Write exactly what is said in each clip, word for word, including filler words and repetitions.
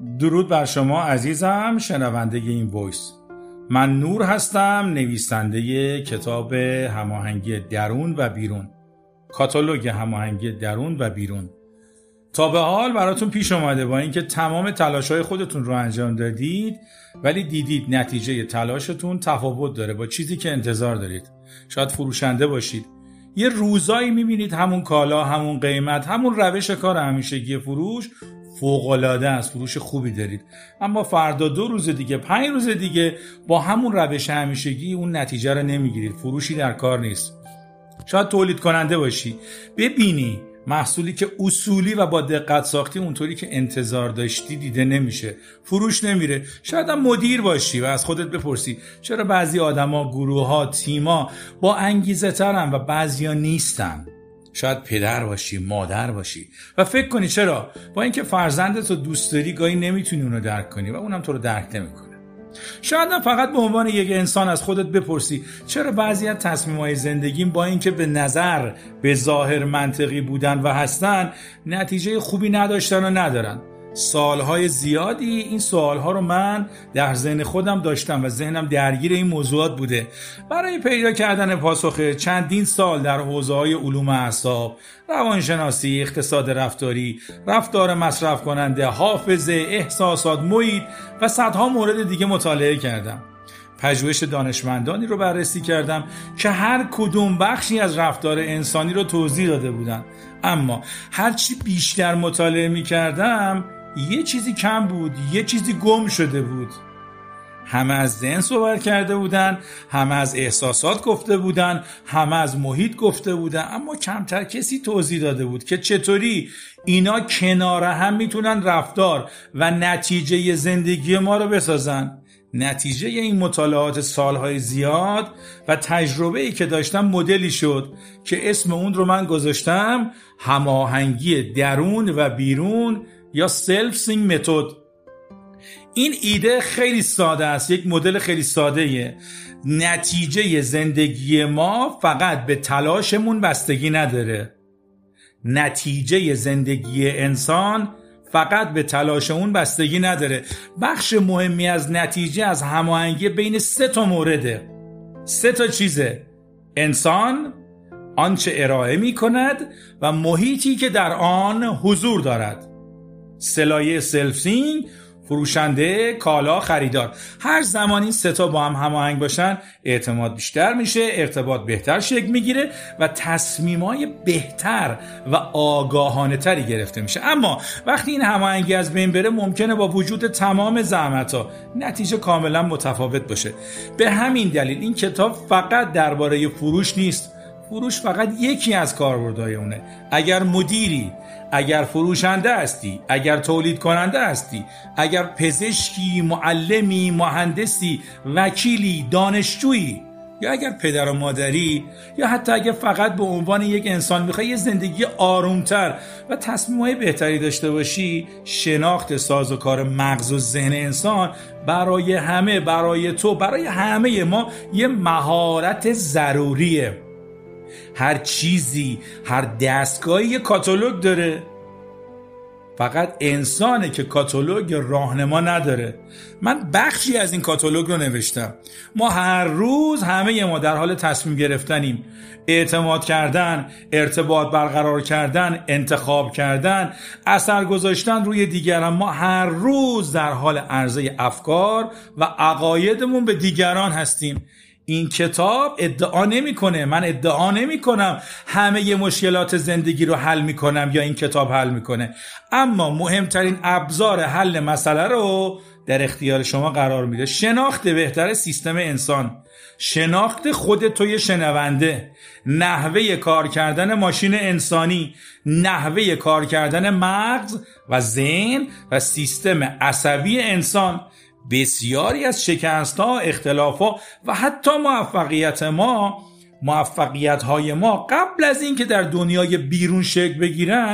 درود بر شما عزیزم شنونده این وایس. من نور هستم، نویسنده کتاب هماهنگی درون و بیرون، کاتالوگ هماهنگی درون و بیرون. تا به حال براتون پیش اومده با اینکه تمام تلاش‌های خودتون رو انجام دادید ولی دیدید نتیجه تلاشتون تفاوت داره با چیزی که انتظار دارید. شاید فروشنده باشید، یه روزایی میبینید همون کالا، همون قیمت، همون روش کار همیشگی فروش فوق‌العاده است، فروش خوبی دارید، اما فردا دو روز دیگه، پنج روز دیگه با همون روش همیشگی اون نتیجه رو نمیگیرید، فروشی در کار نیست. شاید تولید کننده باشی، ببینی محصولی که اصولی و با دقت ساختی اونطوری که انتظار داشتی دیده نمیشه، فروش نمیره. شاید هم مدیر باشی و از خودت بپرسی چرا بعضی آدما، گروه‌ها، تیم‌ها با انگیزه ترن و بعضیا نیستن. شاید پدر باشی، مادر باشی و فکر کنی چرا با اینکه فرزندت رو دوست داری گاهی نمیتونی اونو درک کنی و اونم تو رو درک نمیکنه. شاید هم فقط به عنوان یک انسان از خودت بپرسی چرا بعضی از تصمیم‌های زندگیم با اینکه به نظر به ظاهر منطقی بودن و هستن نتیجه خوبی نداشتن و ندارن. سالهای زیادی این سوالها رو من در ذهن خودم داشتم و ذهنم درگیر این موضوعات بوده. برای پیدا کردن پاسخ چندین سال در حوزه‌های علوم اعصاب، روانشناسی، اقتصاد رفتاری، رفتار مصرف کننده، حافظه، احساسات، محیط و صدها مورد دیگه مطالعه کردم. پژوهش دانشمندانی رو بررسی کردم که هر کدوم بخشی از رفتار انسانی رو توضیح داده بودن، اما هرچی بیشتر مطالعه می کردم یه چیزی کم بود، یه چیزی گم شده بود. همه از ذهن صحبت کرده بودن، همه از احساسات گفته بودن، همه از محیط گفته بودن، اما کمتر کسی توضیح داده بود که چطوری اینا کنار هم میتونن رفتار و نتیجه زندگی ما رو بسازن. نتیجه این مطالعات سالهای زیاد و تجربه‌ای که داشتم مدلی شد که اسم اون رو من گذاشتم هماهنگی درون و بیرون یا سلف سینک متد. این ایده خیلی ساده است، یک مدل خیلی ساده‌ایه. نتیجه زندگی ما فقط به تلاشمون بستگی نداره. نتیجه زندگی انسان فقط به تلاش اون بستگی نداره. بخش مهمی از نتیجه از هماهنگی بین سه تا مورده، سه تا چیزه: انسان، آنچه ارائه می کند و محیطی که در آن حضور دارد. سلایه سلف سینک، فروشنده، کالا، خریدار. هر زمان این سه تا با هم هماهنگ باشن اعتماد بیشتر میشه، ارتباط بهتر شکل میگیره و تصمیمای بهتر و آگاهانه تری گرفته میشه. اما وقتی این هماهنگی از بین بره ممکنه با وجود تمام زحمت‌ها نتیجه کاملا متفاوت باشه. به همین دلیل این کتاب فقط درباره فروش نیست. فروش فقط یکی از کاربردهای اونه. اگر مدیری، اگر فروشنده هستی، اگر تولید کننده هستی، اگر پزشکی، معلمی، مهندسی، وکیلی، دانشجویی، یا اگر پدر و مادری، یا حتی اگر فقط به عنوان یک انسان میخوای یه زندگی آرومتر و تصمیم‌های بهتری داشته باشی، شناخت سازوکار مغز و ذهن انسان برای همه، برای تو، برای همه ما یه مهارت ضروریه. هر چیزی، هر دستگاهی یه کاتالوگ داره، فقط انسانه که کاتالوگ راهنما نداره. من بخشی از این کاتالوگ رو نوشتم. ما هر روز همه ما در حال تصمیم گرفتنیم، اعتماد کردن، ارتباط برقرار کردن، انتخاب کردن، اثر گذاشتن روی دیگران. ما هر روز در حال عرضه افکار و عقایدمون به دیگران هستیم. این کتاب ادعا نمی کنه، من ادعا نمی کنم همه مشکلات زندگی رو حل می کنم یا این کتاب حل می کنه، اما مهمترین ابزار حل مسئله رو در اختیار شما قرار میده. شناخت بهتر سیستم انسان، شناخت خود توی شنونده، نحوه کار کردن ماشین انسانی، نحوه کار کردن مغز و ذهن و سیستم عصبی انسان. بسیاری از شکست‌ها، اختلاف‌ها و حتی موفقیت ما، موفقیت‌های ما قبل از این که در دنیای بیرون شکل بگیرن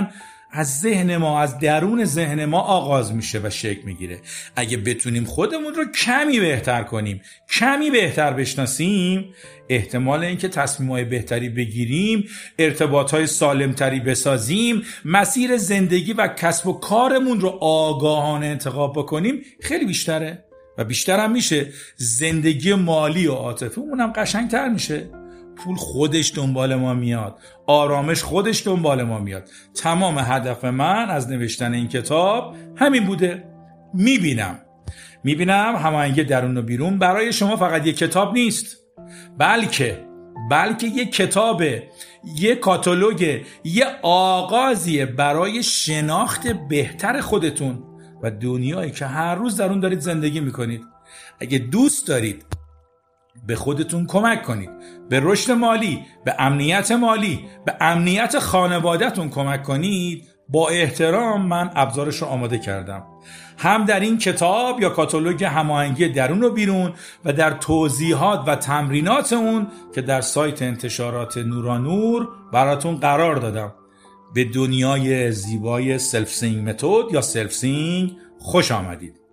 از ذهن ما، از درون ذهن ما آغاز میشه و شکل میگیره. اگه بتونیم خودمون رو کمی بهتر کنیم، کمی بهتر بشناسیم، احتمال اینکه تصمیم‌های بهتری بگیریم، ارتباط‌های سالمتری بسازیم، مسیر زندگی و کسب و کارمون رو آگاهانه انتخاب بکنیم خیلی بیشتره و بیشتر هم میشه. زندگی مالی و عاطفیمون هم قشنگتر میشه. پول خودش دنبال ما میاد، آرامش خودش دنبال ما میاد. تمام هدف من از نوشتن این کتاب همین بوده. میبینم میبینم هماهنگی درون و بیرون برای شما فقط یک کتاب نیست، بلکه بلکه یک کتابه، یک کاتالوگ، یک آغازیه برای شناخت بهتر خودتون و دنیایی که هر روز در اون دارید زندگی میکنید. اگه دوست دارید به خودتون کمک کنید، به رشد مالی، به امنیت مالی، به امنیت خانواده‌تون کمک کنید، با احترام من ابزارش رو آماده کردم. هم در این کتاب یا کاتالوگ هماهنگی درون و بیرون و در توضیحات و تمرینات اون که در سایت انتشارات نورانور براتون قرار دادم. به دنیای زیبای سلف سینگ متد یا سلف سینگ خوش آمدید.